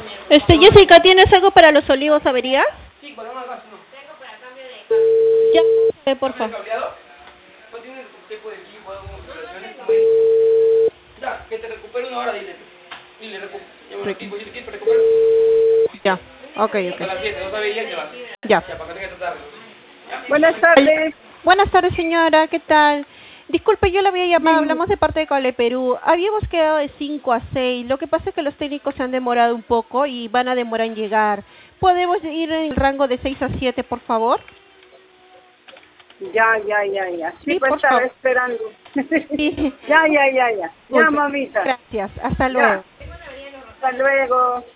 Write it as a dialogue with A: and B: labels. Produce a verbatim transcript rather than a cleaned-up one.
A: Este, Jessica, ¿tienes algo para los olivos averías?
B: Sí, para una gas, no.
A: Ya, eh, por favor.
B: ¿Cableado? ¿No tienes tipo de equipo, algunas operaciones? Ya, que te recupere una hora, dile. Dile, recupera. Yo equipo, yo el equipo, recupera.
A: Ya, ok, ok.
B: A las siete, no sabía ya que vas.
A: Ya.
B: Ya, para que tengas tu tarde.
C: Buenas tardes.
A: Buenas tardes, señora, ¿qué tal? Disculpe, yo la había llamado, hablamos de parte de Cable Perú. Habíamos quedado de cinco a seis, lo que pasa es que los técnicos se han demorado un poco y van a demorar en llegar. ¿Podemos ir en el rango de seis a siete, por favor?
C: Ya, ya, ya, ya. Sí,
A: Sí,
C: pues
A: por
C: estaba
A: favor.
C: esperando.
A: Sí.
C: Ya, ya, ya, ya. Ya,
A: Muchas
C: mamita.
A: Gracias, hasta
C: Ya.
A: luego.
C: Hasta luego.